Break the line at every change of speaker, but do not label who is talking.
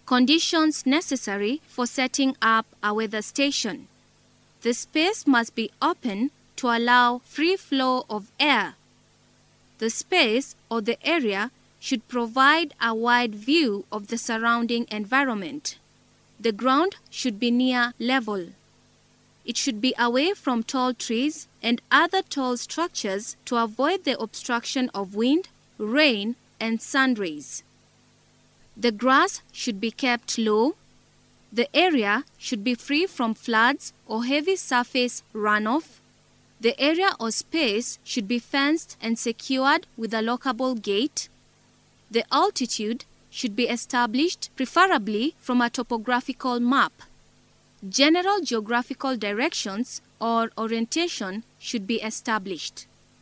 Conditions necessary for setting up a weather station. The space must be open to allow free flow of air. The space or the area should provide a wide view of the surrounding environment. The ground should be near level. It should be away from tall trees and other tall structures to avoid the obstruction of wind, rain, and sun rays. The grass should be kept low. The area should be free from floods or heavy surface runoff. The area or space should be fenced and secured with a lockable gate. The altitude should be established, preferably from a topographical map. General geographical directions or orientation should be established.